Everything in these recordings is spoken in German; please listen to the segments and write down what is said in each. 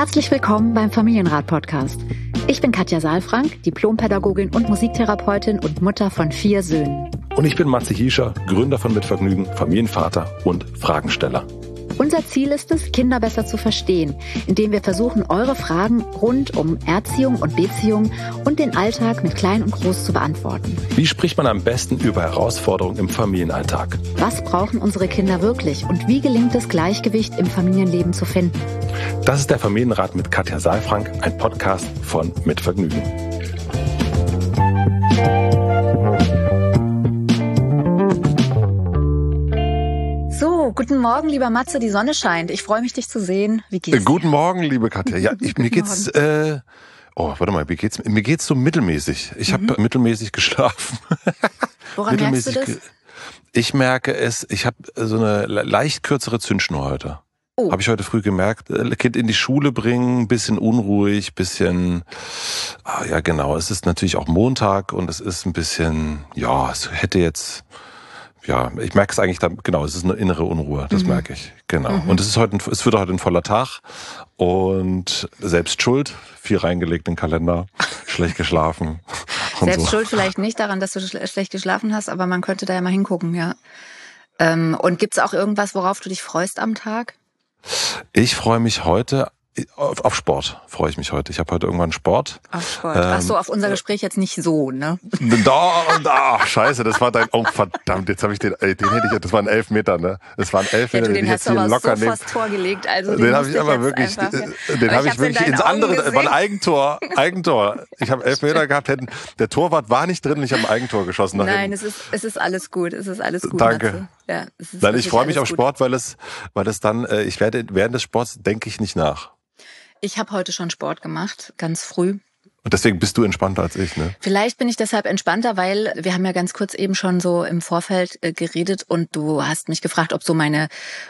Herzlich willkommen beim Familienrat-Podcast. Ich bin Katja Saalfrank, Diplompädagogin und Musiktherapeutin und Mutter von 4 Söhnen. Und ich bin Matze Hiescher, Gründer von Mitvergnügen, Familienvater und Fragensteller. Unser Ziel ist es, Kinder besser zu verstehen, indem wir versuchen, eure Fragen rund um Erziehung und Beziehung und den Alltag mit Klein und Groß zu beantworten. Wie spricht man am besten über Herausforderungen im Familienalltag? Was brauchen unsere Kinder wirklich und wie gelingt es, Gleichgewicht im Familienleben zu finden? Das ist der Familienrat mit Katja Saalfrank, ein Podcast von Mitvergnügen. So, guten Morgen, lieber Matze, die Sonne scheint. Ich freue mich, dich zu sehen. Wie geht's dir? Guten Morgen, liebe Katja. Ja, mir geht's, mir geht's so mittelmäßig. Ich habe mittelmäßig geschlafen. Woran merkst du das? Ich merke es, ich habe so eine leicht kürzere Zündschnur heute. Oh. Habe ich heute früh gemerkt. Kind in die Schule bringen, bisschen unruhig, bisschen, ja genau, es ist natürlich auch Montag und es ist ein bisschen, ja, es hätte jetzt, ja, ich merke es eigentlich dann, genau, es ist eine innere Unruhe, das merke ich, genau. Und es wird heute ein voller Tag und selbst schuld, viel reingelegt in den Kalender, schlecht geschlafen. Selbst schuld vielleicht nicht daran, dass du schlecht geschlafen hast, aber man könnte da ja mal hingucken, ja. Und gibt's auch irgendwas, worauf du dich freust am Tag? Ich freue mich heute auf Sport, freue ich mich heute. Ich habe heute irgendwann Sport. Auf Sport. Ach so, auf unser Gespräch jetzt nicht so, ne? Scheiße, das war dein, oh verdammt, jetzt habe ich den hätte ich, das waren 11 Meter, ne? Das waren 11 Meter, den hast du aber locker so vors Tor gelegt, also den habe ich aber wirklich, den habe ich wirklich ins andere, war ein Eigentor. Ich habe 11 Meter gehabt, der Torwart war nicht drin und ich habe ein Eigentor geschossen. Nein, es ist alles gut, Danke. Matze. Ja, Nein, ich freue mich auf Sport, weil es dann, ich werde während des Sports denke ich nicht nach. Ich habe heute schon Sport gemacht, ganz früh. Und deswegen bist du entspannter als ich, ne? Vielleicht bin ich deshalb entspannter, weil wir haben ja ganz kurz eben schon so im Vorfeld geredet und du hast mich gefragt, ob so mein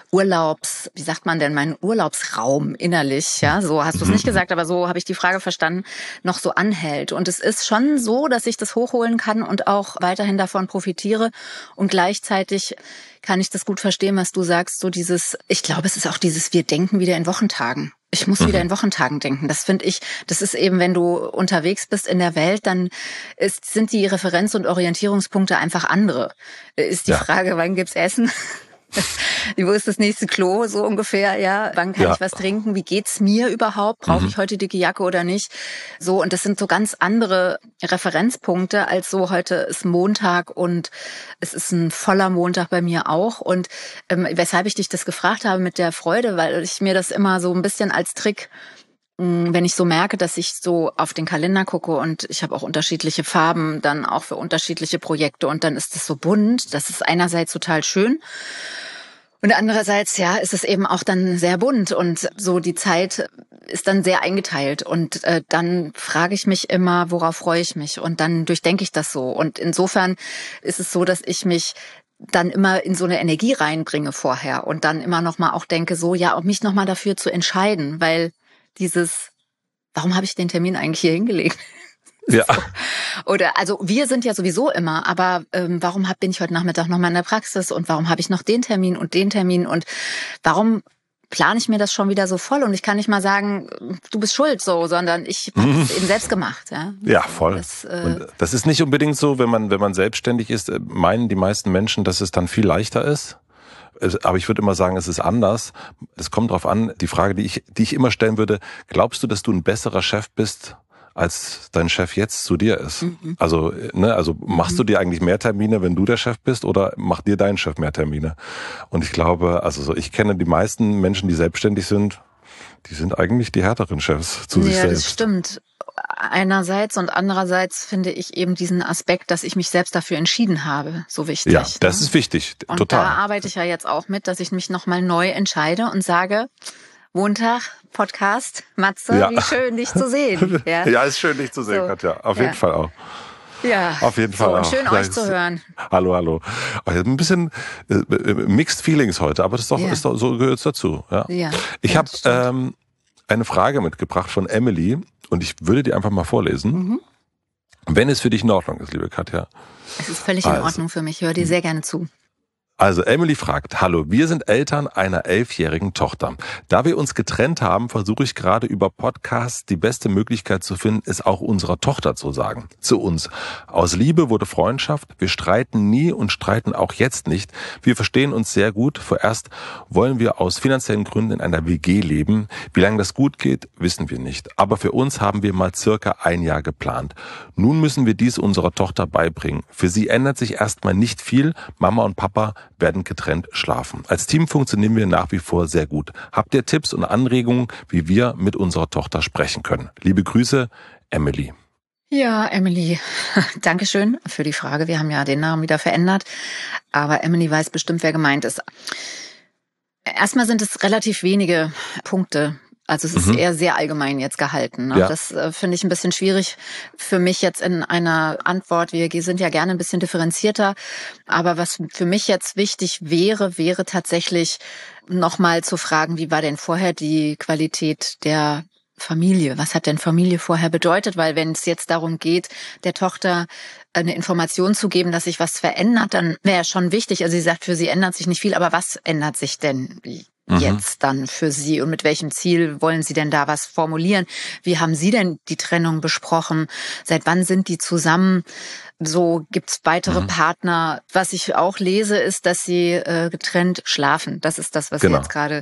Urlaubsraum innerlich, ja, so hast du es nicht gesagt, aber so habe ich die Frage verstanden, noch so anhält. Und es ist schon so, dass ich das hochholen kann und auch weiterhin davon profitiere und gleichzeitig kann ich das gut verstehen, was du sagst, so dieses, ich glaube, es ist auch dieses, wir denken wieder in Wochentagen. Ich muss wieder in Wochentagen denken. Das finde ich, das ist eben, wenn du unterwegs bist in der Welt, dann sind die Referenz- und Orientierungspunkte einfach andere. Ist die Frage, wann gibt's Essen? Wo ist das nächste Klo, so ungefähr, ja? Wann kann ich was trinken? Wie geht's mir überhaupt? Brauche ich heute dicke Jacke oder nicht? So, und das sind so ganz andere Referenzpunkte als so, heute ist Montag und es ist ein voller Montag bei mir auch. Und weshalb ich dich das gefragt habe mit der Freude, weil ich mir das immer so ein bisschen als Trick, wenn ich so merke, dass ich so auf den Kalender gucke und ich habe auch unterschiedliche Farben, dann auch für unterschiedliche Projekte und dann ist das so bunt. Das ist einerseits total schön. Und andererseits, ja, ist es eben auch dann sehr bunt und so die Zeit ist dann sehr eingeteilt und dann frage ich mich immer, worauf freue ich mich und dann durchdenke ich das so und insofern ist es so, dass ich mich dann immer in so eine Energie reinbringe vorher und dann immer noch mal auch denke, so ja, um mich noch mal dafür zu entscheiden, weil warum habe ich den Termin eigentlich hier hingelegt? Ja. So. Oder, also wir sind ja sowieso immer, aber warum bin ich heute Nachmittag noch mal in der Praxis und warum habe ich noch den Termin und warum plane ich mir das schon wieder so voll und ich kann nicht mal sagen, du bist schuld so, sondern ich habe es eben selbst gemacht. Ja, voll. Das ist nicht unbedingt so, wenn man selbstständig ist, meinen die meisten Menschen, dass es dann viel leichter ist. Aber ich würde immer sagen, es ist anders. Es kommt drauf an, die Frage, die ich immer stellen würde, glaubst du, dass du ein besserer Chef bist, als dein Chef jetzt zu dir ist? Also machst du dir eigentlich mehr Termine, wenn du der Chef bist, oder macht dir dein Chef mehr Termine? Und ich glaube, ich kenne die meisten Menschen, die selbstständig sind, die sind eigentlich die härteren Chefs zu sich selbst. Ja, das stimmt. Einerseits und andererseits finde ich eben diesen Aspekt, dass ich mich selbst dafür entschieden habe, so wichtig. Ja, das ist wichtig, und total. Und da arbeite ich ja jetzt auch mit, dass ich mich nochmal neu entscheide und sage, Montag, Podcast, Matze, wie schön, dich zu sehen. Ja, ist schön, dich zu sehen, so. Katja. Auf jeden Fall auch. Ja, auf jeden Fall auch. Schön, euch zu hören. Hallo. Ein bisschen mixed feelings heute, aber das ist doch so gehört dazu. Ja. Ich habe eine Frage mitgebracht von Emily und ich würde die einfach mal vorlesen. Wenn es für dich in Ordnung ist, liebe Katja. Es ist völlig in Ordnung für mich. Ich höre dir sehr gerne zu. Also Emily fragt, hallo, wir sind Eltern einer 11-jährigen Tochter. Da wir uns getrennt haben, versuche ich gerade über Podcasts die beste Möglichkeit zu finden, es auch unserer Tochter zu sagen. Zu uns. Aus Liebe wurde Freundschaft. Wir streiten nie und streiten auch jetzt nicht. Wir verstehen uns sehr gut. Vorerst wollen wir aus finanziellen Gründen in einer WG leben. Wie lange das gut geht, wissen wir nicht. Aber für uns haben wir mal circa 1 Jahr geplant. Nun müssen wir dies unserer Tochter beibringen. Für sie ändert sich erstmal nicht viel. Mama und Papa werden getrennt schlafen. Als Team funktionieren wir nach wie vor sehr gut. Habt ihr Tipps und Anregungen, wie wir mit unserer Tochter sprechen können? Liebe Grüße, Emily. Ja, Emily, Dankeschön für die Frage. Wir haben ja den Namen wieder verändert, aber Emily weiß bestimmt, wer gemeint ist. Erstmal sind es relativ wenige Punkte. Also es ist eher sehr allgemein jetzt gehalten. Ne? Ja. Das finde ich ein bisschen schwierig für mich jetzt in einer Antwort. Wir sind ja gerne ein bisschen differenzierter. Aber was für mich jetzt wichtig wäre tatsächlich nochmal zu fragen, wie war denn vorher die Qualität der Familie? Was hat denn Familie vorher bedeutet? Weil wenn es jetzt darum geht, der Tochter eine Information zu geben, dass sich was verändert, dann wäre schon wichtig. Also sie sagt, für sie ändert sich nicht viel, aber was ändert sich denn jetzt dann für Sie und mit welchem Ziel wollen Sie denn da was formulieren? Wie haben Sie denn die Trennung besprochen? Seit wann sind die zusammen? So gibt's weitere Partner. Was ich auch lese, ist, dass Sie getrennt schlafen. Das ist das, was Sie jetzt gerade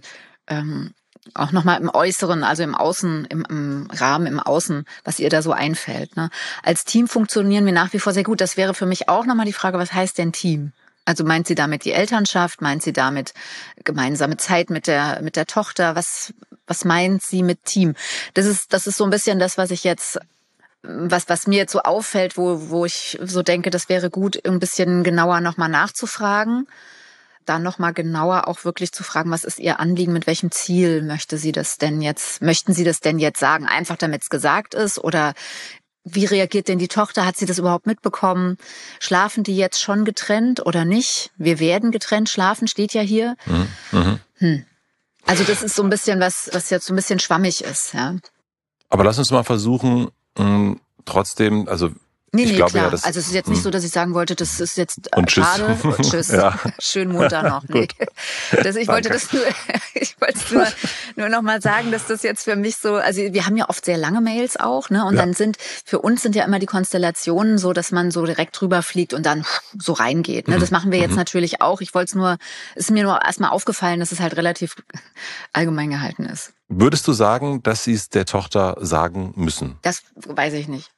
auch nochmal im Äußeren, also im Außen, im Rahmen, im Außen, was ihr da so einfällt. Ne? Als Team funktionieren wir nach wie vor sehr gut. Das wäre für mich auch nochmal die Frage, was heißt denn Team? Also meint sie damit die Elternschaft? Meint sie damit gemeinsame Zeit mit der Tochter? Was meint sie mit Team? Das ist so ein bisschen das, was ich jetzt, was mir jetzt so auffällt, wo ich so denke, das wäre gut, ein bisschen genauer nochmal nachzufragen. Dann nochmal genauer auch wirklich zu fragen, was ist ihr Anliegen, mit welchem Ziel möchten Sie das denn jetzt sagen? Einfach damit es gesagt ist oder wie reagiert denn die Tochter? Hat sie das überhaupt mitbekommen? Schlafen die jetzt schon getrennt oder nicht? Wir werden getrennt schlafen, steht ja hier. Also das ist so ein bisschen was jetzt so ein bisschen schwammig ist. Ja. Aber lass uns mal versuchen, trotzdem, also Nee, ich glaube, klar. Ja, also es ist jetzt nicht so, dass ich sagen wollte, das ist jetzt schade. Und tschüss. Ja. Schön munter noch. Nee. Ich wollte nur noch mal sagen, dass das jetzt für mich so, also wir haben ja oft sehr lange Mails auch, ne? Und dann für uns sind ja immer die Konstellationen so, dass man so direkt drüber fliegt und dann so reingeht. Ne? Das machen wir jetzt natürlich auch. Es ist mir nur erstmal aufgefallen, dass es halt relativ allgemein gehalten ist. Würdest du sagen, dass Sie es der Tochter sagen müssen? Das weiß ich nicht.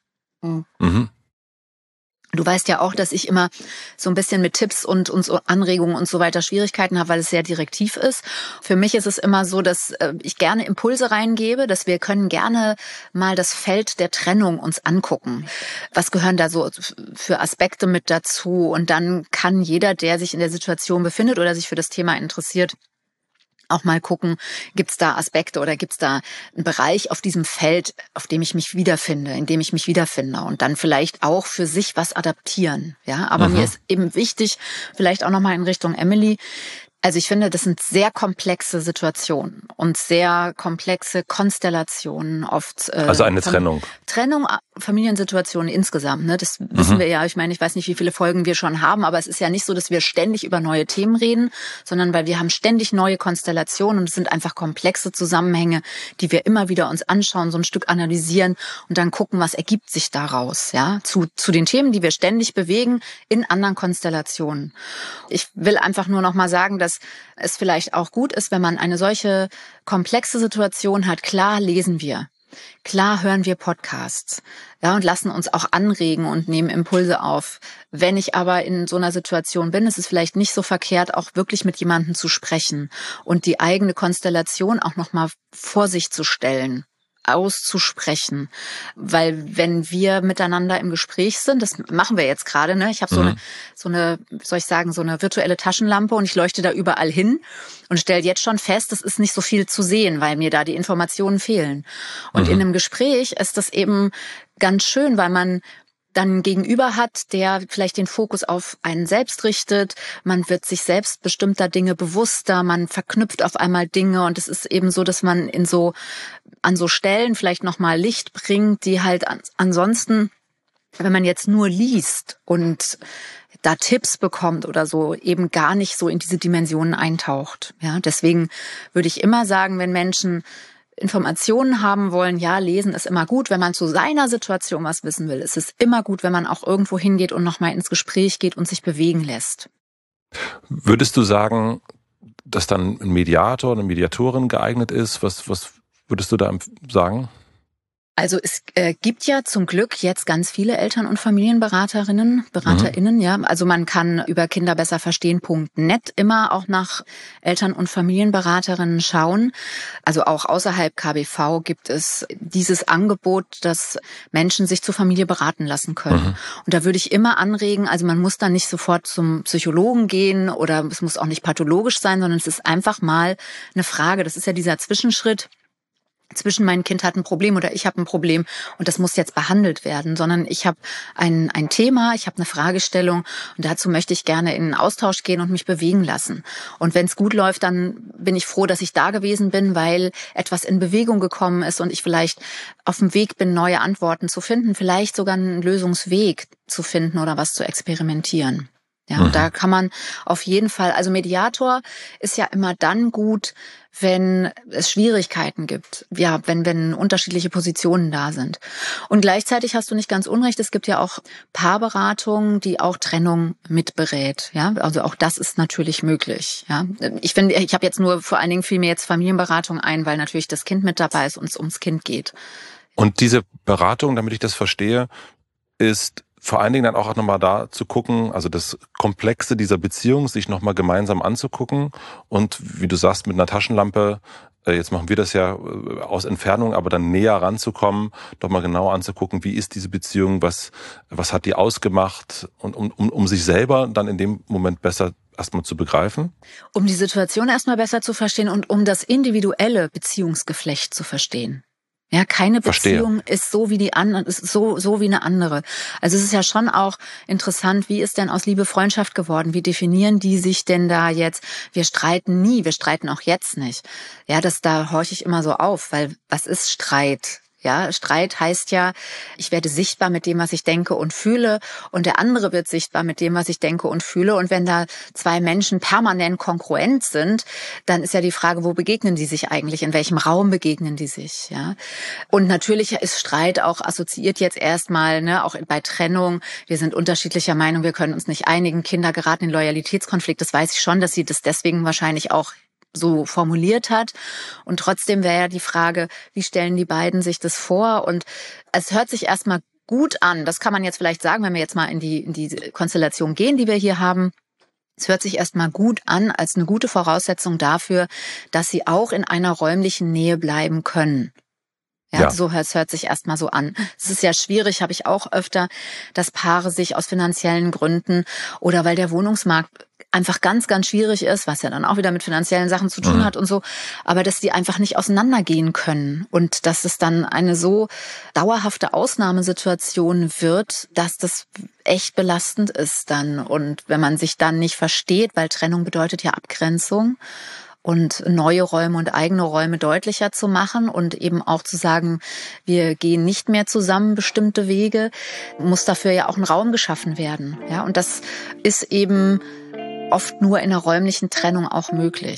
Du weißt ja auch, dass ich immer so ein bisschen mit Tipps und so Anregungen und so weiter Schwierigkeiten habe, weil es sehr direktiv ist. Für mich ist es immer so, dass ich gerne Impulse reingebe, dass wir können gerne mal das Feld der Trennung uns angucken. Was gehören da so für Aspekte mit dazu? Und dann kann jeder, der sich in der Situation befindet oder sich für das Thema interessiert, auch mal gucken, gibt's da Aspekte oder gibt's da einen Bereich auf diesem Feld, auf dem ich mich wiederfinde, in dem ich mich wiederfinde und dann vielleicht auch für sich was adaptieren. Ja, aber mir ist eben wichtig, vielleicht auch nochmal in Richtung Emily. Also ich finde, das sind sehr komplexe Situationen und sehr komplexe Konstellationen oft. Also eine Trennung. Familiensituationen insgesamt. Ne? Das wissen wir ja. Ich meine, ich weiß nicht, wie viele Folgen wir schon haben, aber es ist ja nicht so, dass wir ständig über neue Themen reden, sondern weil wir haben ständig neue Konstellationen und es sind einfach komplexe Zusammenhänge, die wir immer wieder uns anschauen, so ein Stück analysieren und dann gucken, was ergibt sich daraus, ja, zu den Themen, die wir ständig bewegen in anderen Konstellationen. Ich will einfach nur noch mal sagen, dass es vielleicht auch gut ist, wenn man eine solche komplexe Situation hat. Klar lesen wir. Klar hören wir Podcasts, ja, und lassen uns auch anregen und nehmen Impulse auf. Wenn ich aber in so einer Situation bin, ist es vielleicht nicht so verkehrt, auch wirklich mit jemandem zu sprechen und die eigene Konstellation auch nochmal vor sich zu stellen, auszusprechen. Weil wenn wir miteinander im Gespräch sind, das machen wir jetzt gerade, ne? Ich habe so eine, soll ich sagen, so eine virtuelle Taschenlampe und ich leuchte da überall hin und stelle jetzt schon fest, es ist nicht so viel zu sehen, weil mir da die Informationen fehlen. Und in einem Gespräch ist das eben ganz schön, weil man dann Gegenüber hat, der vielleicht den Fokus auf einen selbst richtet. Man wird sich selbst bestimmter Dinge bewusster, man verknüpft auf einmal Dinge und es ist eben so, dass man an so Stellen vielleicht nochmal Licht bringt, die halt ansonsten, wenn man jetzt nur liest und da Tipps bekommt oder so, eben gar nicht so in diese Dimensionen eintaucht. Ja, deswegen würde ich immer sagen, wenn Menschen Informationen haben wollen, ja, lesen ist immer gut. Wenn man zu seiner Situation was wissen will, ist es immer gut, wenn man auch irgendwo hingeht und nochmal ins Gespräch geht und sich bewegen lässt. Würdest du sagen, dass dann ein Mediator, eine Mediatorin geeignet ist? Was würdest du da sagen? Also es gibt ja zum Glück jetzt ganz viele Eltern- und Familienberaterinnen, BeraterInnen, ja. Also man kann über kinderbesserverstehen.net immer auch nach Eltern- und Familienberaterinnen schauen. Also auch außerhalb KBV gibt es dieses Angebot, dass Menschen sich zur Familie beraten lassen können. Und da würde ich immer anregen, also man muss dann nicht sofort zum Psychologen gehen oder es muss auch nicht pathologisch sein, sondern es ist einfach mal eine Frage. Das ist ja dieser Zwischenschritt zwischen mein Kind hat ein Problem oder ich habe ein Problem und das muss jetzt behandelt werden, sondern ich habe ein Thema, ich habe eine Fragestellung und dazu möchte ich gerne in einen Austausch gehen und mich bewegen lassen. Und wenn es gut läuft, dann bin ich froh, dass ich da gewesen bin, weil etwas in Bewegung gekommen ist und ich vielleicht auf dem Weg bin, neue Antworten zu finden, vielleicht sogar einen Lösungsweg zu finden oder was zu experimentieren. Ja, und da kann man auf jeden Fall, also Mediator ist ja immer dann gut, wenn es Schwierigkeiten gibt, ja, wenn unterschiedliche Positionen da sind. Und gleichzeitig hast du nicht ganz unrecht, es gibt ja auch Paarberatung, die auch Trennung mitberät, ja, also auch das ist natürlich möglich, ja. Ich finde, ich habe jetzt nur vor allen Dingen fiel mir jetzt Familienberatung ein, weil natürlich das Kind mit dabei ist und es ums Kind geht. Und diese Beratung, damit ich das verstehe, ist vor allen Dingen dann auch nochmal da zu gucken, also das Komplexe dieser Beziehung, sich nochmal gemeinsam anzugucken und wie du sagst, mit einer Taschenlampe, jetzt machen wir das ja aus Entfernung, aber dann näher ranzukommen, doch mal genau anzugucken, wie ist diese Beziehung, was hat die ausgemacht und um sich selber dann in dem Moment besser erstmal zu begreifen. Um die Situation erstmal besser zu verstehen und um das individuelle Beziehungsgeflecht zu verstehen. Ja, keine Beziehung ist so wie die andere, ist so wie eine andere. Also es ist ja schon auch interessant, wie ist denn aus Liebe Freundschaft geworden? Wie definieren die sich denn da jetzt? Wir streiten nie, wir streiten auch jetzt nicht. Ja, da horche ich immer so auf, weil was ist Streit? Ja, Streit heißt ja, ich werde sichtbar mit dem, was ich denke und fühle und der andere wird sichtbar mit dem, was ich denke und fühle. Und wenn da zwei Menschen permanent kongruent sind, dann ist ja die Frage, wo begegnen die sich eigentlich? In welchem Raum begegnen die sich? Ja. Und natürlich ist Streit auch assoziiert jetzt erstmal, ne, auch bei Trennung. Wir sind unterschiedlicher Meinung, wir können uns nicht einigen. Kinder geraten in Loyalitätskonflikt. Das weiß ich schon, dass sie das deswegen wahrscheinlich auch so formuliert hat. Und trotzdem wäre ja die Frage, wie stellen die beiden sich das vor? Und es hört sich erstmal gut an. Das kann man jetzt vielleicht sagen, wenn wir jetzt mal in die Konstellation gehen, die wir hier haben. Es hört sich erstmal gut an als eine gute Voraussetzung dafür, dass sie auch in einer räumlichen Nähe bleiben können. Ja, so hört sich erstmal so an. Es ist ja schwierig, habe ich auch öfter, dass Paare sich aus finanziellen Gründen oder weil der Wohnungsmarkt einfach ganz, ganz schwierig ist, was ja dann auch wieder mit finanziellen Sachen zu tun hat und so, aber dass die einfach nicht auseinandergehen können und dass es dann eine so dauerhafte Ausnahmesituation wird, dass das echt belastend ist dann. Und wenn man sich dann nicht versteht, weil Trennung bedeutet ja Abgrenzung, und neue Räume und eigene Räume deutlicher zu machen und eben auch zu sagen, wir gehen nicht mehr zusammen bestimmte Wege, muss dafür ja auch ein Raum geschaffen werden. Ja, und das ist eben oft nur in der räumlichen Trennung auch möglich.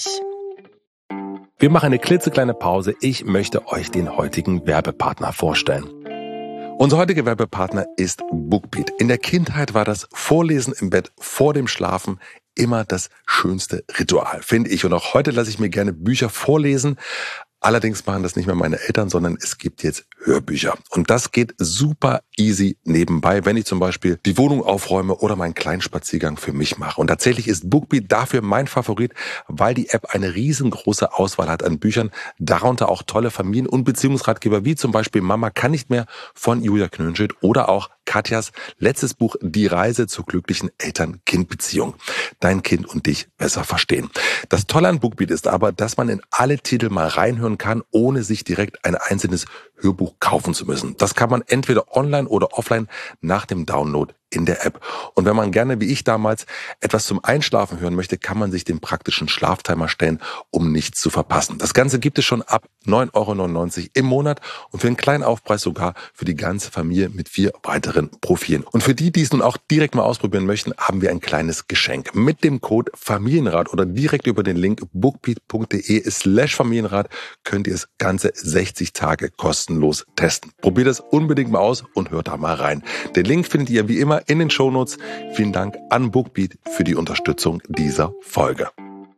Wir machen eine klitzekleine Pause. Ich möchte euch den heutigen Werbepartner vorstellen. Unser heutiger Werbepartner ist Bookbeat. In der Kindheit war das Vorlesen im Bett vor dem Schlafen immer das schönste Ritual, finde ich. Und auch heute lasse ich mir gerne Bücher vorlesen. Allerdings machen das nicht mehr meine Eltern, sondern es gibt jetzt Hörbücher. Und das geht super easy nebenbei, wenn ich zum Beispiel die Wohnung aufräume oder meinen kleinen Spaziergang für mich mache. Und tatsächlich ist Bookbeat dafür mein Favorit, weil die App eine riesengroße Auswahl hat an Büchern, darunter auch tolle Familien- und Beziehungsratgeber, wie zum Beispiel Mama kann nicht mehr von Julia Knönschild oder auch Katjas letztes Buch Die Reise zur glücklichen Eltern-Kind-Beziehung. Dein Kind und dich besser verstehen. Das Tolle an Bookbeat ist aber, dass man in alle Titel mal reinhören kann, ohne sich direkt ein einzelnes Hörbuch kaufen zu müssen. Das kann man entweder online oder offline nach dem Download in der App. Und wenn man gerne, wie ich damals, etwas zum Einschlafen hören möchte, kann man sich den praktischen Schlaftimer stellen, um nichts zu verpassen. Das Ganze gibt es schon ab 9,99 € im Monat und für einen kleinen Aufpreis sogar für die ganze Familie mit 4 weiteren Profilen. Und für die, die es nun auch direkt mal ausprobieren möchten, haben wir ein kleines Geschenk. Mit dem Code Familienrat oder direkt über den Link bookbeat.de/Familienrat könnt ihr es ganze 60 Tage kostenlos testen. Probiert es unbedingt mal aus und hört da mal rein. Den Link findet ihr wie immer in den Shownotes. Vielen Dank an Bookbeat für die Unterstützung dieser Folge.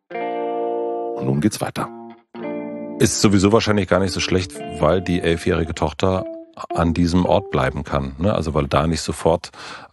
Und nun geht's weiter. Ist sowieso wahrscheinlich gar nicht so schlecht, weil die 11-jährige Tochter an diesem Ort bleiben kann. Also weil da nicht sofort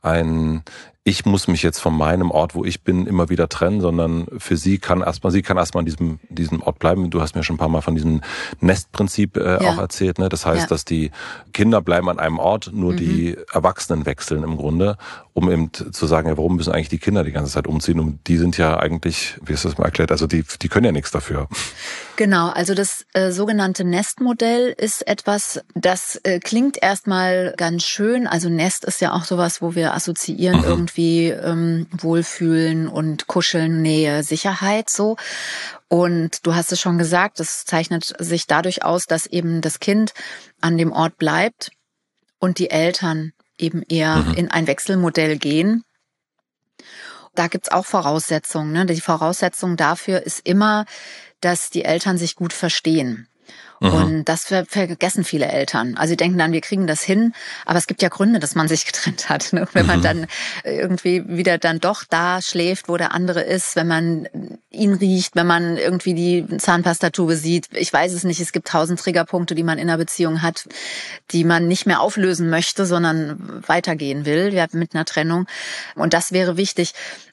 ich muss mich jetzt von meinem Ort, wo ich bin, immer wieder trennen, sondern für sie kann erstmal an diesem Ort bleiben. Du hast mir schon ein paar Mal von diesem Nestprinzip auch erzählt. Ne? Das heißt, dass die Kinder bleiben an einem Ort, nur die Erwachsenen wechseln im Grunde, um eben zu sagen, ja, warum müssen eigentlich die Kinder die ganze Zeit umziehen? Und die sind ja eigentlich, wie hast du das mal erklärt, also die können ja nichts dafür. Genau, also das sogenannte Nestmodell ist etwas, das klingt erstmal ganz schön. Also Nest ist ja auch sowas, wo wir assoziieren irgendwie Wohlfühlen und Kuscheln, Nähe, Sicherheit so. Und du hast es schon gesagt, das zeichnet sich dadurch aus, dass eben das Kind an dem Ort bleibt und die Eltern eben eher in ein Wechselmodell gehen. Da gibt's auch Voraussetzungen. Ne? Die Voraussetzung dafür ist immer, dass die Eltern sich gut verstehen. Und das vergessen viele Eltern. Also sie denken dann, wir kriegen das hin, aber es gibt ja Gründe, dass man sich getrennt hat. Ne? Wenn man dann irgendwie wieder dann doch da schläft, wo der andere ist, wenn man ihn riecht, wenn man irgendwie die Zahnpastatube sieht. Ich weiß es nicht, es gibt 1000 Triggerpunkte, die man in einer Beziehung hat, die man nicht mehr auflösen möchte, sondern weitergehen will, ja, mit einer Trennung. Und das wäre wichtig.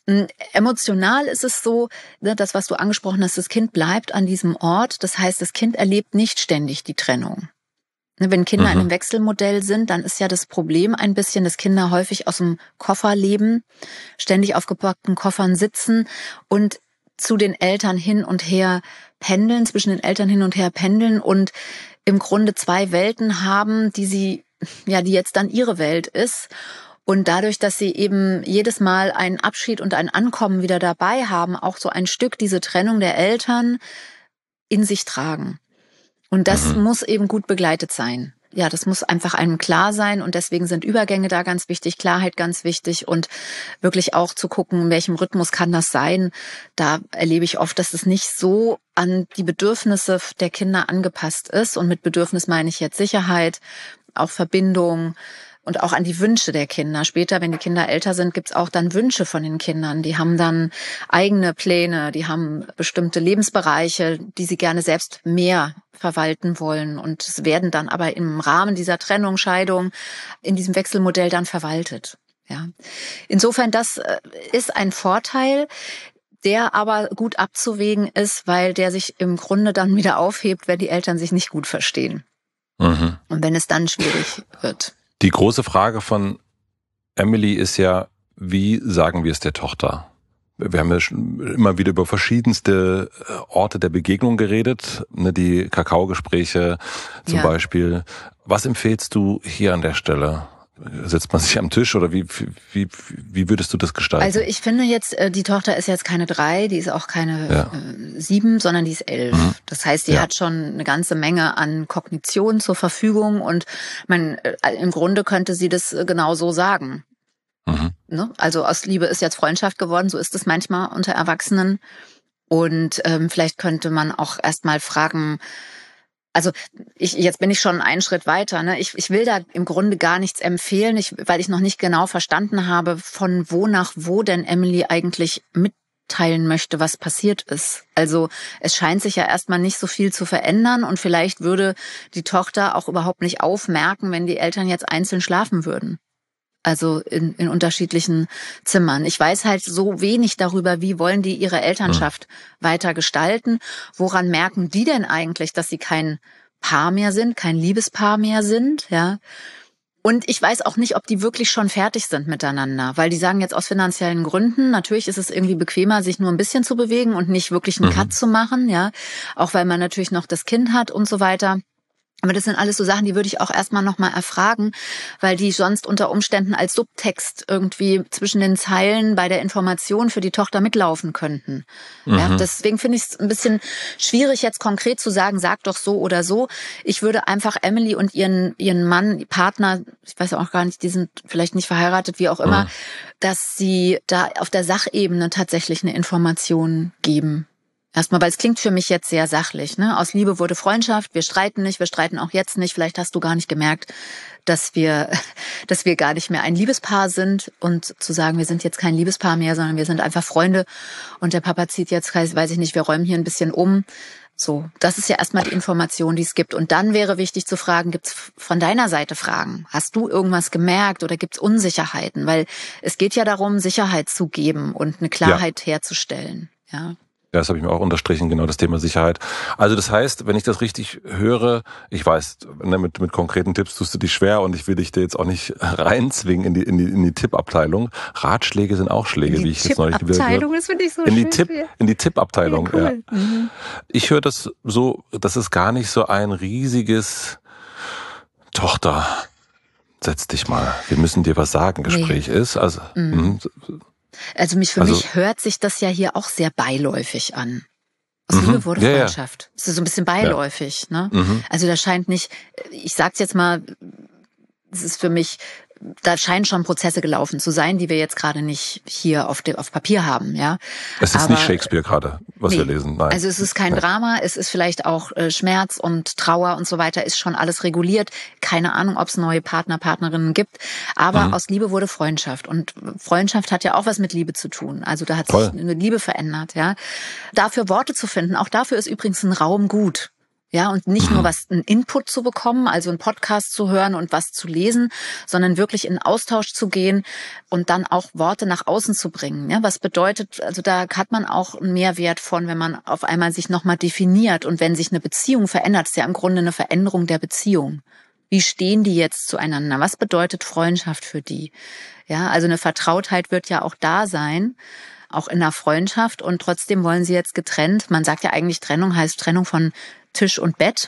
Emotional ist es so, das, was du angesprochen hast, das Kind bleibt an diesem Ort. Das heißt, das Kind erlebt nicht ständig die Trennung. Wenn Kinder in einem Wechselmodell sind, dann ist ja das Problem ein bisschen, dass Kinder häufig aus dem Koffer leben, ständig auf gepackten Koffern sitzen und zu den Eltern hin und her pendeln, zwischen den Eltern hin und her pendeln und im Grunde 2 Welten haben, die jetzt dann ihre Welt ist. Und dadurch, dass sie eben jedes Mal einen Abschied und ein Ankommen wieder dabei haben, auch so ein Stück diese Trennung der Eltern in sich tragen. Und das muss eben gut begleitet sein. Ja, das muss einfach einem klar sein und deswegen sind Übergänge da ganz wichtig, Klarheit ganz wichtig und wirklich auch zu gucken, in welchem Rhythmus kann das sein. Da erlebe ich oft, dass es nicht so an die Bedürfnisse der Kinder angepasst ist und mit Bedürfnis meine ich jetzt Sicherheit, auch Verbindung, und auch an die Wünsche der Kinder. Später, wenn die Kinder älter sind, gibt's auch dann Wünsche von den Kindern. Die haben dann eigene Pläne, die haben bestimmte Lebensbereiche, die sie gerne selbst mehr verwalten wollen. Und es werden dann aber im Rahmen dieser Trennung, Scheidung, in diesem Wechselmodell dann verwaltet. Ja. Insofern, das ist ein Vorteil, der aber gut abzuwägen ist, weil der sich im Grunde dann wieder aufhebt, wenn die Eltern sich nicht gut verstehen. Und wenn es dann schwierig wird. Die große Frage von Emily ist ja, wie sagen wir es der Tochter? Wir haben ja schon immer wieder über verschiedenste Orte der Begegnung geredet, ne, die Kakaogespräche zum Beispiel. Was empfehlst du hier an der Stelle? Setzt man sich am Tisch oder wie würdest du das gestalten? Also ich finde jetzt, die Tochter ist jetzt keine 3, die ist auch keine 7, sondern die ist 11. Das heißt, die hat schon eine ganze Menge an Kognition zur Verfügung und im Grunde könnte sie das genau so sagen. Ne? Also aus Liebe ist jetzt Freundschaft geworden, so ist es manchmal unter Erwachsenen. Und vielleicht könnte man auch erstmal fragen, also jetzt bin ich schon einen Schritt weiter. Ne? Ich will da im Grunde gar nichts empfehlen, weil ich noch nicht genau verstanden habe, von wo nach wo denn Emily eigentlich mitteilen möchte, was passiert ist. Also es scheint sich ja erstmal nicht so viel zu verändern und vielleicht würde die Tochter auch überhaupt nicht aufmerken, wenn die Eltern jetzt einzeln schlafen würden. Also in unterschiedlichen Zimmern. Ich weiß halt so wenig darüber, wie wollen die ihre Elternschaft weiter gestalten. Woran merken die denn eigentlich, dass sie kein Paar mehr sind, kein Liebespaar mehr sind, ja? Und ich weiß auch nicht, ob die wirklich schon fertig sind miteinander, weil die sagen jetzt aus finanziellen Gründen, natürlich ist es irgendwie bequemer, sich nur ein bisschen zu bewegen und nicht wirklich einen Cut zu machen, ja? Auch weil man natürlich noch das Kind hat und so weiter. Aber das sind alles so Sachen, die würde ich auch erstmal nochmal erfragen, weil die sonst unter Umständen als Subtext irgendwie zwischen den Zeilen bei der Information für die Tochter mitlaufen könnten. Ja, deswegen finde ich es ein bisschen schwierig, jetzt konkret zu sagen, sag doch so oder so. Ich würde einfach Emily und ihren Mann, Partner, ich weiß auch gar nicht, die sind vielleicht nicht verheiratet, wie auch immer, dass sie da auf der Sachebene tatsächlich eine Information geben. Erstmal, weil es klingt für mich jetzt sehr sachlich, ne? Aus Liebe wurde Freundschaft, wir streiten nicht, wir streiten auch jetzt nicht. Vielleicht hast du gar nicht gemerkt, dass wir gar nicht mehr ein Liebespaar sind und zu sagen, wir sind jetzt kein Liebespaar mehr, sondern wir sind einfach Freunde und der Papa zieht jetzt, weiß ich nicht, wir räumen hier ein bisschen um. So, das ist ja erstmal die Information, die es gibt. Und dann wäre wichtig zu fragen, gibt's von deiner Seite Fragen? Hast du irgendwas gemerkt oder gibt's Unsicherheiten? Weil es geht ja darum, Sicherheit zu geben und eine Klarheit herzustellen, ja. Ja, das habe ich mir auch unterstrichen, genau das Thema Sicherheit. Also das heißt, wenn ich das richtig höre, ich weiß, ne, mit konkreten Tipps tust du dich schwer und ich will dich da jetzt auch nicht reinzwingen in die Tippabteilung. Ratschläge sind auch Schläge, wie ich jetzt neulich wieder gehört habe. Das finde ich so schön. In die Tippabteilung, ja. Cool. Ja. Ich höre das so, dass es gar nicht so ein riesiges Tochter, setz dich mal, wir müssen dir was sagen, Gespräch ist. Also Also mich hört sich das ja hier auch sehr beiläufig an. Aus Liebe wurde Freundschaft. Das ist so ein bisschen beiläufig, ne? Also da scheint nicht, ich sag's jetzt mal, es ist für mich, da scheinen schon Prozesse gelaufen zu sein, die wir jetzt gerade nicht hier auf Papier haben, ja. Es ist nicht Shakespeare gerade, was wir lesen. Nein. Also es ist kein Drama, es ist vielleicht auch Schmerz und Trauer und so weiter, ist schon alles reguliert. Keine Ahnung, ob es neue Partner, Partnerinnen gibt. Aber aus Liebe wurde Freundschaft. Und Freundschaft hat ja auch was mit Liebe zu tun. Also da hat sich eine Liebe verändert, ja. Dafür Worte zu finden, auch dafür ist übrigens ein Raum gut. Ja, und nicht nur einen Input zu bekommen, also einen Podcast zu hören und was zu lesen, sondern wirklich in Austausch zu gehen und dann auch Worte nach außen zu bringen. Ja, was bedeutet, also da hat man auch einen Mehrwert von, wenn man auf einmal sich nochmal definiert und wenn sich eine Beziehung verändert, ist ja im Grunde eine Veränderung der Beziehung. Wie stehen die jetzt zueinander? Was bedeutet Freundschaft für die? Ja, also eine Vertrautheit wird ja auch da sein, auch in einer Freundschaft und trotzdem wollen sie jetzt getrennt. Man sagt ja eigentlich, Trennung heißt Trennung von Tisch und Bett.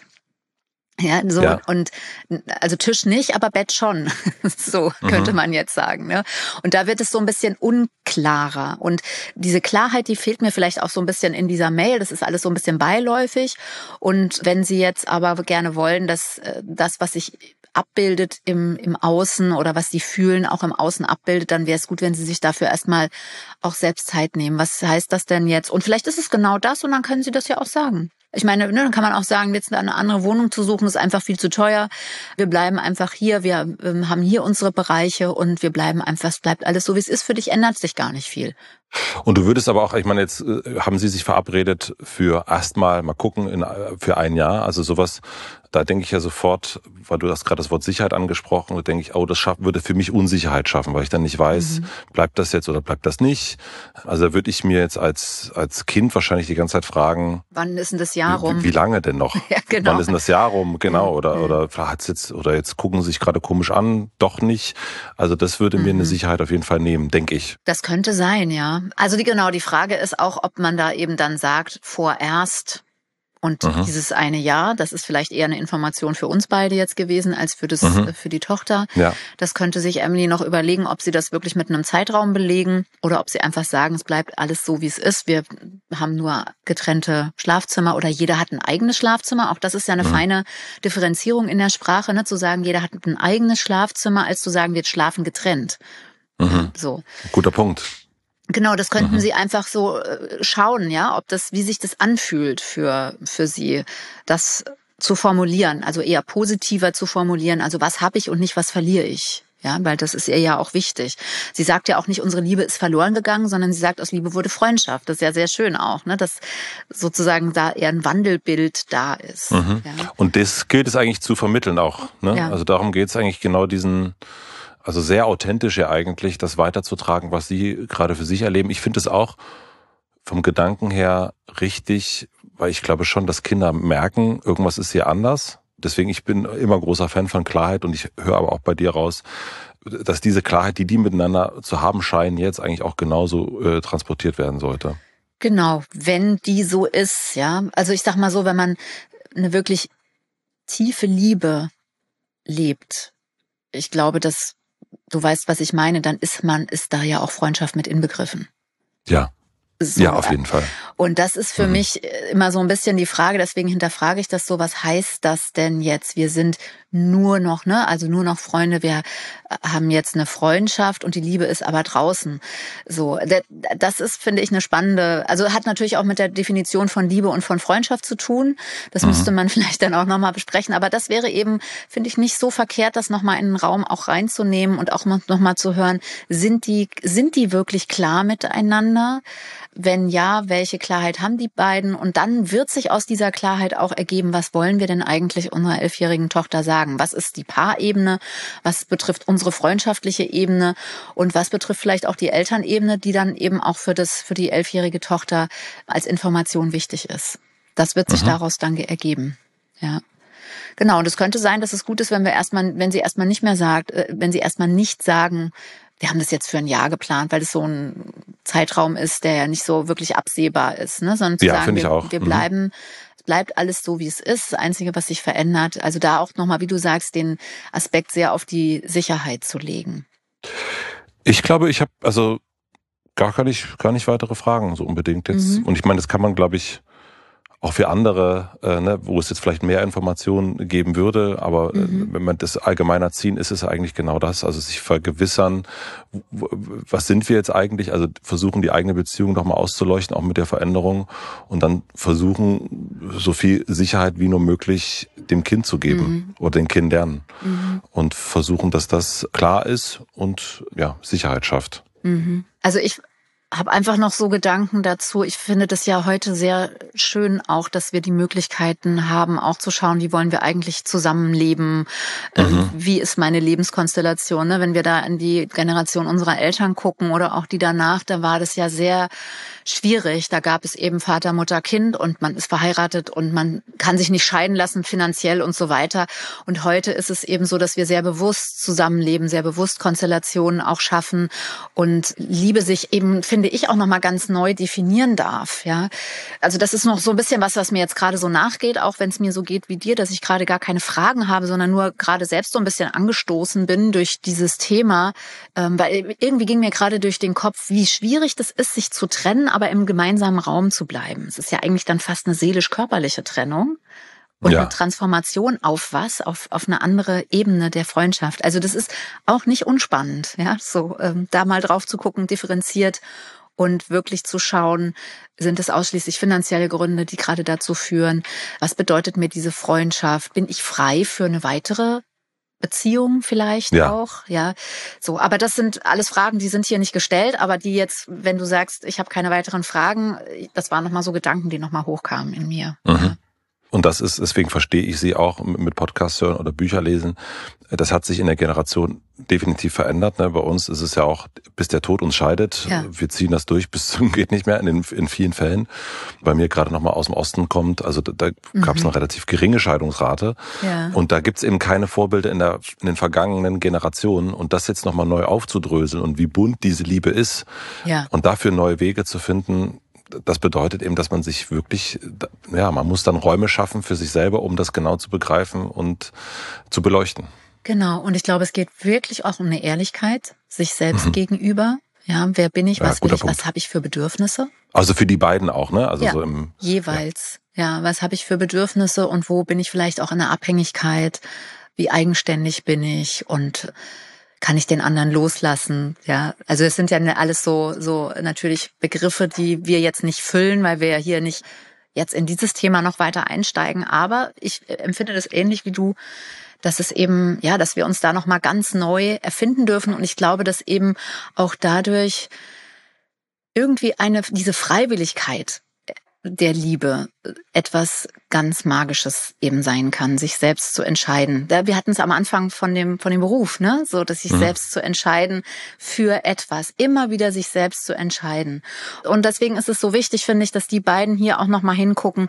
Ja, so, ja. Und also Tisch nicht, aber Bett schon. So könnte man jetzt sagen, ne? Und da wird es so ein bisschen unklarer. Und diese Klarheit, die fehlt mir vielleicht auch so ein bisschen in dieser Mail. Das ist alles so ein bisschen beiläufig. Und wenn Sie jetzt aber gerne wollen, dass das, was sich abbildet im Außen oder was Sie fühlen, auch im Außen abbildet, dann wäre es gut, wenn Sie sich dafür erstmal auch selbst Zeit nehmen. Was heißt das denn jetzt? Und vielleicht ist es genau das und dann können Sie das ja auch sagen. Ich meine, dann kann man auch sagen, jetzt eine andere Wohnung zu suchen, ist einfach viel zu teuer. Wir bleiben einfach hier, wir haben hier unsere Bereiche und wir bleiben einfach, es bleibt alles so, wie es ist. Für dich ändert sich gar nicht viel. Und du würdest aber auch, ich meine, jetzt haben Sie sich verabredet für erstmal mal gucken für ein Jahr, also sowas, da denke ich ja sofort, weil du hast gerade das Wort Sicherheit angesprochen, da denke ich, oh, das würde für mich Unsicherheit schaffen, weil ich dann nicht weiß, bleibt das jetzt oder bleibt das nicht. Also da würde ich mir jetzt als Kind wahrscheinlich die ganze Zeit fragen, wann ist denn das Jahr rum? Wie lange denn noch? Ja, genau. Wann ist denn das Jahr rum? Genau. Oder jetzt gucken sie sich gerade komisch an, doch nicht. Also das würde mir eine Sicherheit auf jeden Fall nehmen, denke ich. Das könnte sein, ja. Also die Frage ist auch, ob man da eben dann sagt, vorerst und dieses eine Jahr, das ist vielleicht eher eine Information für uns beide jetzt gewesen, als für die Tochter. Ja. Das könnte sich Emily noch überlegen, ob sie das wirklich mit einem Zeitraum belegen oder ob sie einfach sagen, es bleibt alles so, wie es ist. Wir haben nur getrennte Schlafzimmer oder jeder hat ein eigenes Schlafzimmer. Auch das ist ja eine feine Differenzierung in der Sprache, ne? Zu sagen, jeder hat ein eigenes Schlafzimmer, als zu sagen, wir schlafen getrennt. So. Guter Punkt. Genau, das könnten Sie einfach so schauen, ja, wie sich das anfühlt für Sie, das zu formulieren, also eher positiver zu formulieren, also was habe ich und nicht was verliere ich. Ja, weil das ist ihr ja auch wichtig. Sie sagt ja auch nicht, unsere Liebe ist verloren gegangen, sondern sie sagt, aus Liebe wurde Freundschaft. Das ist ja sehr schön auch, ne, dass sozusagen da eher ein Wandelbild da ist. Ja. Und das gilt es eigentlich zu vermitteln auch, ne? Ja. Also darum geht es eigentlich genau also sehr authentisch ja eigentlich, das weiterzutragen, was Sie gerade für sich erleben. Ich finde es auch vom Gedanken her richtig, weil ich glaube schon, dass Kinder merken, irgendwas ist hier anders. Deswegen, ich bin immer großer Fan von Klarheit und ich höre aber auch bei dir raus, dass diese Klarheit, die miteinander zu haben scheinen, jetzt eigentlich auch genauso transportiert werden sollte. Genau, wenn die so ist, ja. Also ich sag mal so, wenn man eine wirklich tiefe Liebe lebt, ich glaube, dass du weißt, was ich meine, dann ist da ja auch Freundschaft mit inbegriffen. Ja. So. Ja, auf jeden Fall. Und das ist für mich immer so ein bisschen die Frage, deswegen hinterfrage ich das so, was heißt das denn jetzt? Wir sind nur noch, also nur noch Freunde, wir haben jetzt eine Freundschaft und die Liebe ist aber draußen. So, das ist, finde ich, eine spannende, also hat natürlich auch mit der Definition von Liebe und von Freundschaft zu tun. Das müsste man vielleicht dann auch nochmal besprechen, aber das wäre eben, finde ich, nicht so verkehrt, das nochmal in den Raum auch reinzunehmen und auch nochmal zu hören, sind die wirklich klar miteinander? Wenn ja, welche Klarheit haben die beiden? Und dann wird sich aus dieser Klarheit auch ergeben, was wollen wir denn eigentlich unserer 11-jährigen Tochter sagen? Was ist die Paarebene? Was betrifft unsere freundschaftliche Ebene? Und was betrifft vielleicht auch die Elternebene, die dann eben auch für die 11-jährige Tochter als Information wichtig ist? Das wird sich daraus dann ergeben. Ja. Genau. Und es könnte sein, dass es gut ist, wenn sie erstmal nicht mehr sagt, wenn sie erstmal nicht sagen, wir haben das jetzt für ein Jahr geplant, weil es so ein Zeitraum ist, der ja nicht so wirklich absehbar ist, ne? Sondern zu sagen, wir bleiben, es bleibt alles so, wie es ist. Das Einzige, was sich verändert, also da auch nochmal, wie du sagst, den Aspekt sehr auf die Sicherheit zu legen. Ich glaube, ich habe also gar nicht weitere Fragen so unbedingt jetzt. Und ich meine, das kann man, glaube ich, auch für andere, wo es jetzt vielleicht mehr Informationen geben würde, aber wenn man das allgemeiner ziehen, ist es eigentlich genau das, also sich vergewissern, was sind wir jetzt eigentlich, also versuchen die eigene Beziehung doch mal auszuleuchten, auch mit der Veränderung und dann versuchen, so viel Sicherheit wie nur möglich dem Kind zu geben oder den Kindern und versuchen, dass das klar ist und ja, Sicherheit schafft. Also ich habe einfach noch so Gedanken dazu. Ich finde das ja heute sehr schön auch, dass wir die Möglichkeiten haben, auch zu schauen, wie wollen wir eigentlich zusammenleben, wie ist meine Lebenskonstellation. Ne? Wenn wir da in die Generation unserer Eltern gucken oder auch die danach, da war das ja sehr schwierig. Da gab es eben Vater, Mutter, Kind und man ist verheiratet und man kann sich nicht scheiden lassen finanziell und so weiter. Und heute ist es eben so, dass wir sehr bewusst zusammenleben, sehr bewusst Konstellationen auch schaffen und Liebe sich eben, finde ich, auch nochmal ganz neu definieren darf. Ja, also das ist noch so ein bisschen was mir jetzt gerade so nachgeht, auch wenn es mir so geht wie dir, dass ich gerade gar keine Fragen habe, sondern nur gerade selbst so ein bisschen angestoßen bin durch dieses Thema, weil irgendwie ging mir gerade durch den Kopf, wie schwierig das ist, sich zu trennen, aber im gemeinsamen Raum zu bleiben. Es ist ja eigentlich dann fast eine seelisch-körperliche Trennung. Und eine Transformation auf eine andere Ebene der Freundschaft. Also das ist auch nicht unspannend, ja, so da mal drauf zu gucken, differenziert und wirklich zu schauen, sind es ausschließlich finanzielle Gründe, die gerade dazu führen? Was bedeutet mir diese Freundschaft? Bin ich frei für eine weitere Beziehung vielleicht auch? Ja, so. Aber das sind alles Fragen, die sind hier nicht gestellt, aber die jetzt, wenn du sagst, ich habe keine weiteren Fragen, das waren nochmal so Gedanken, die nochmal hochkamen in mir. Ja. Und das ist, deswegen verstehe ich sie auch mit Podcast hören oder Bücher lesen. Das hat sich in der Generation definitiv verändert. Ne? Bei uns ist es ja auch, bis der Tod uns scheidet. Ja. Wir ziehen das durch bis zum geht nicht mehr in vielen Fällen. Bei mir gerade nochmal aus dem Osten kommt, also da gab es eine relativ geringe Scheidungsrate. Ja. Und da gibt's eben keine Vorbilder in den vergangenen Generationen. Und das jetzt nochmal neu aufzudröseln und wie bunt diese Liebe ist und dafür neue Wege zu finden, das bedeutet eben, dass man sich wirklich, man muss dann Räume schaffen für sich selber, um das genau zu begreifen und zu beleuchten. Genau. Und ich glaube, es geht wirklich auch um eine Ehrlichkeit sich selbst gegenüber. Ja, wer bin ich? Was will ich? Was habe ich für Bedürfnisse? Also für die beiden auch, ne? Also so im jeweils. Ja, was habe ich für Bedürfnisse und wo bin ich vielleicht auch in der Abhängigkeit? Wie eigenständig bin ich und kann ich den anderen loslassen? Ja, also es sind ja alles so natürlich Begriffe, die wir jetzt nicht füllen, weil wir ja hier nicht jetzt in dieses Thema noch weiter einsteigen. Aber ich empfinde das ähnlich wie du, dass es eben, dass wir uns da noch mal ganz neu erfinden dürfen. Und ich glaube, dass eben auch dadurch irgendwie diese Freiwilligkeit der Liebe etwas ganz Magisches eben sein kann, sich selbst zu entscheiden. Wir hatten es am Anfang von dem Beruf, ne, so, dass sich selbst zu entscheiden für etwas, immer wieder sich selbst zu entscheiden. Und deswegen ist es so wichtig, finde ich, dass die beiden hier auch noch mal hingucken,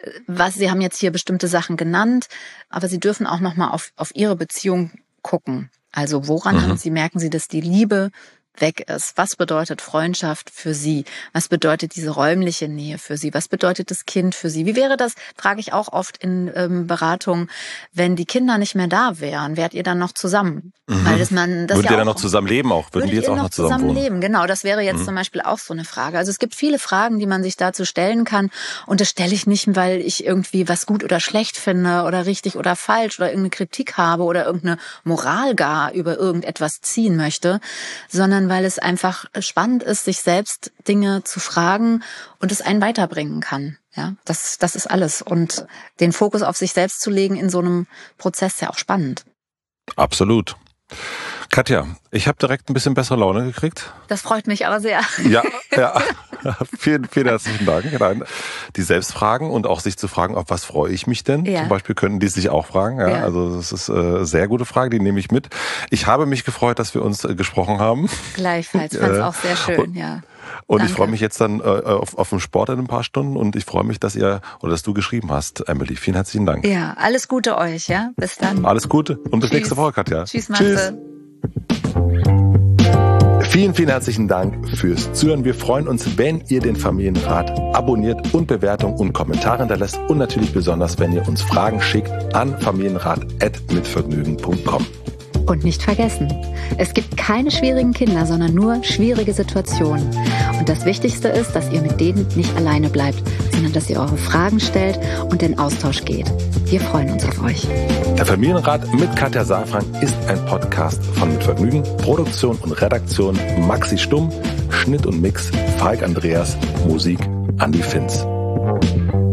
sie haben jetzt hier bestimmte Sachen genannt, aber sie dürfen auch noch mal auf ihre Beziehung gucken. Also woran merken sie, dass die Liebe weg ist. Was bedeutet Freundschaft für Sie? Was bedeutet diese räumliche Nähe für Sie? Was bedeutet das Kind für Sie? Wie wäre das, frage ich auch oft in Beratungen, wenn die Kinder nicht mehr da wären? Wärt ihr dann noch zusammen? Weil Würdet ihr dann noch zusammen leben auch? Würden die jetzt auch noch zusammen wohnen? Leben? Genau, das wäre jetzt zum Beispiel auch so eine Frage. Also es gibt viele Fragen, die man sich dazu stellen kann. Und das stelle ich nicht, weil ich irgendwie was gut oder schlecht finde oder richtig oder falsch oder irgendeine Kritik habe oder irgendeine Moral gar über irgendetwas ziehen möchte, sondern weil es einfach spannend ist, sich selbst Dinge zu fragen und es einen weiterbringen kann. Ja, das ist alles. Und den Fokus auf sich selbst zu legen in so einem Prozess ist ja auch spannend. Absolut. Katja, ich habe direkt ein bisschen bessere Laune gekriegt. Das freut mich aber sehr. Ja. Vielen, vielen herzlichen Dank. Nein, die Selbstfragen und auch sich zu fragen, auf was freue ich mich denn? Ja. Zum Beispiel können die sich auch fragen. Ja. Also das ist eine sehr gute Frage, die nehme ich mit. Ich habe mich gefreut, dass wir uns gesprochen haben. Gleichfalls, fand es auch sehr schön, ja. Und Danke. Ich freue mich jetzt dann auf den Sport in ein paar Stunden und ich freue mich, dass du geschrieben hast, Emily. Vielen herzlichen Dank. Ja, alles Gute euch, ja. Bis dann. Alles Gute und bis nächste Woche, Katja. Tschüss, Matze. Vielen, vielen herzlichen Dank fürs Zuhören. Wir freuen uns, wenn ihr den Familienrat abonniert und Bewertungen und Kommentare hinterlässt und natürlich besonders, wenn ihr uns Fragen schickt an familienrat@mitvergnügen.com. Und nicht vergessen, es gibt keine schwierigen Kinder, sondern nur schwierige Situationen. Und das Wichtigste ist, dass ihr mit denen nicht alleine bleibt, sondern dass ihr eure Fragen stellt und in Austausch geht. Wir freuen uns auf euch. Der Familienrat mit Katja Safran ist ein Podcast von Mit Vergnügen. Produktion und Redaktion Maxi Stumm, Schnitt und Mix Falk Andreas, Musik Andi Finz.